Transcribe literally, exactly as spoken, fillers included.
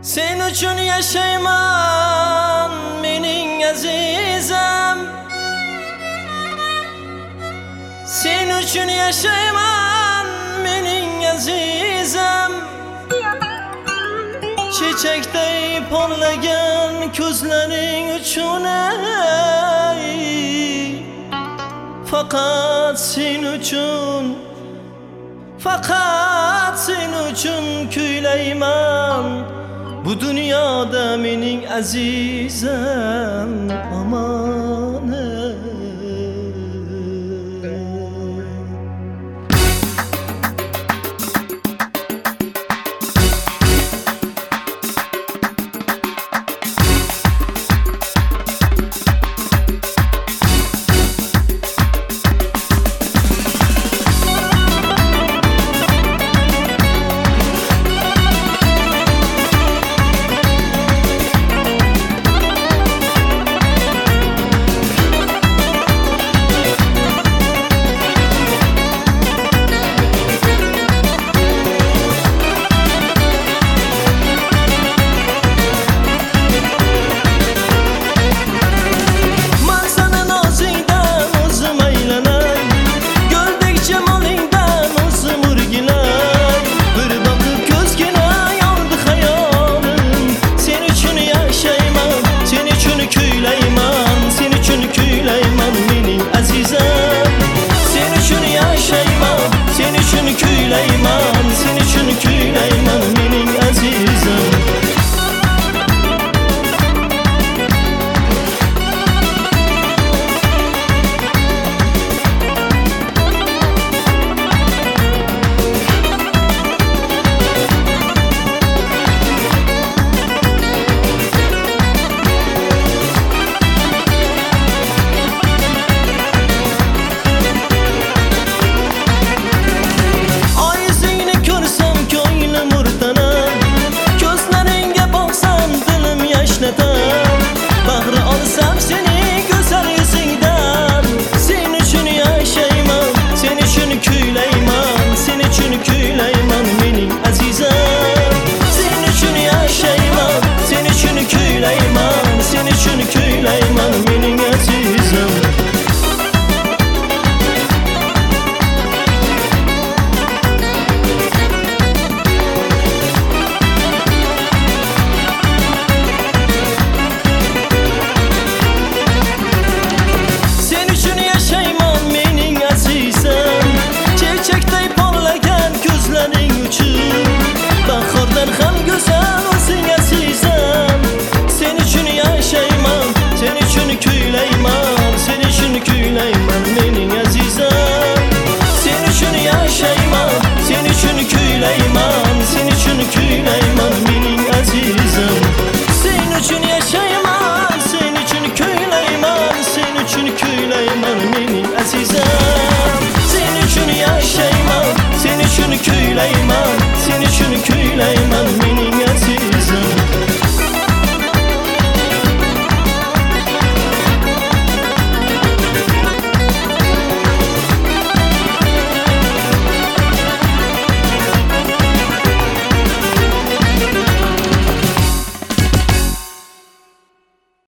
Sen uchun yashayman mening azizam, sen uchun yashayman mening azizam. Chechakday porlagan ko'zlaring uchun ey, faqat sen uchun, faqat sen uchun kuylayman. Bu dunyoda mening azizam aman ey. Kuylayman, sen için kuylayman mening azizim. Bahri olsam seni güzel yüzünden, sen için yaşayman, sen için kuylayman, sen için kuylayman mening azizim. Sen için yaşayman, sen için kuylayman, sen için kuylayman mening azizim. Bahordan ham go'zal o'zing azizam. Sen uchun yashayman, sen uchun kuylayman, sen uchun kuylayman mening azizam. Sen uchun yashayman, sen uchun kuylayman, sen uchun kuylayman mening azizam. Sen uchun yashayman, sen uchun kuylayman, sen uchun kuylayman mening azizam. Sen uchun yashayman, sen uchun kuylayman.